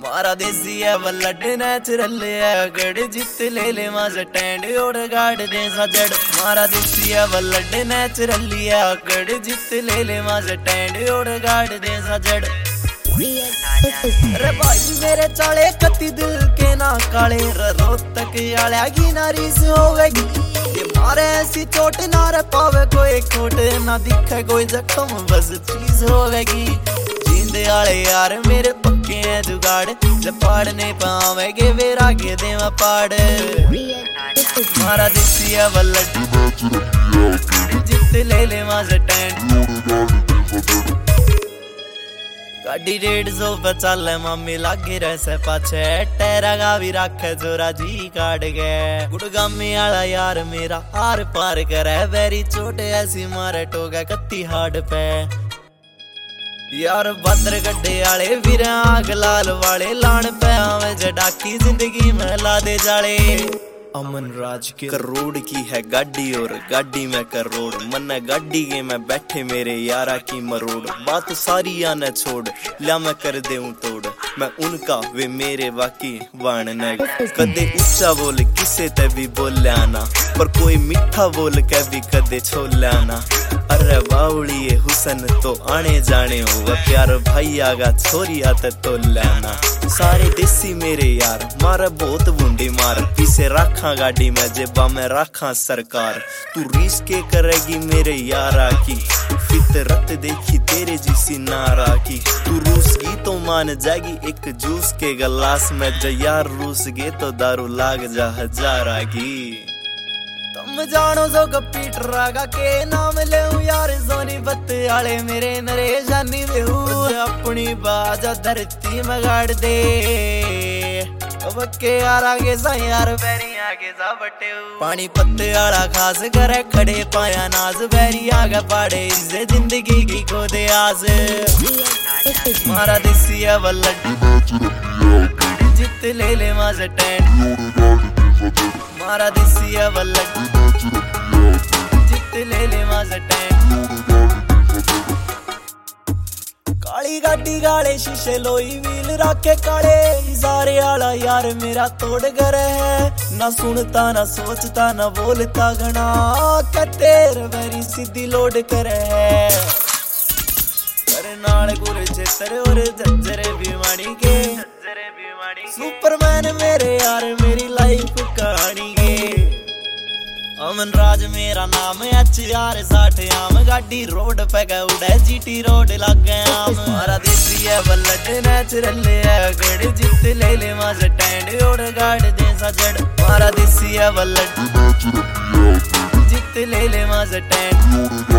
मारा देसी है वल्लड नेचुरल है गड़ जित ले ले मा स्टैंड और गाड़ दे सजड़। मारा देसी है वल्लड नेचुरल है गड़ जित ले ले मा स्टैंड और गाड़ दे सजड़। अरे भाई मेरे चाले कत्ती दिल के ना काले रोहतक आलिया की नारीज होवेगी। ये मारे ऐसी चोट ना रे पावे कोई खोट ना दिखे कोई जख्म बस चीज होवेगी। जींदे आले यार मेरे पक्के हैं जुगाड़ जब पाड़ने पावेगे वे आगे देवा पाड़। मारा देसी है वल्लड जित ले ले मा स्टैंड। गाड़ी 150 पे चल मम्मी लागे रहे पाछे टेरा का भी रखे जोरा जी काट गए। गुड़गामी आला यार मेरा आर पार करे वेरी चोटे ऐसी मारे टोगा कत्ती हाड पे। यार भद्र गड्ढे आले वीर आग लाल वाले लान पे आवे जडाकी जिंदगी में ला दे जाले। अमन राज के करोड़ की है गाड़ी और गाड़ी में करोड़ मन गाड़ी के में बैठे मेरे यारा की मरोड़। बात सारी आने छोड़ ला मैं कर दे तोड़ मैं उनका वे मेरे बाकी वाण न। कदे ऊंचा बोल किसे ते भी बोल आना पर कोई मीठा बोल के भी कदे छोल आना। अरे बावड़ी हुसन तो आने जाने होगा प्यार भाई आगा छोरी आते तो लेना। सारे देसी मेरे यार मारे बहुत बूंदी मार पीछे रखा गाड़ी में जेबा में रखा सरकार। तू रीस के करेगी मेरे यारा की फितरत देखी तेरे जिसी नारा की। तू रूस गी तो मान जाएगी एक जूस के गिलास में ज यार रूस गे तो दारू लाग जा हजारा की। तुम जानो जो गपीट रागा के नाम ले यार सोनी बत्त आले मेरे नरेशानी बेहू अपनी बाजा धरती में गाड़ दे। अब के यार आगे सा यार बैरी आगे सा बटे पानी पत्ते आला खास करे खड़े पाया नाज बैरी आगे पाड़े इसे जिंदगी की को दे आस। मारा देसी है वल्लड जित ले ले मा स्टैंड। मारा देसी है वल्लड जित ले ले मा स्टैंड। काली गाड़ी गाले शीशे लोई व्हील रखे काले सारे आला यार मेरा तोड़ घर है ना सुनता ना सोचता ना बोलता घना कतेर मेरी सीधी लोड करे है। नाल गुर छेतर और जज्जरे बीमारी के सुपरमैन मेरे यार मेरी लाइफ कहानी के। अमन राज मेरा नाम HR 60 आम गाड़ी रोड पे गए उड़े GT रोड लग गए आम। मारा देसी है वल्लड नेचुरल है गड़ जित ले ले मा स्टैंड और गाड़ दे सजड़। मारा देसी है वल्लड जित ले ले मा स्टैंड।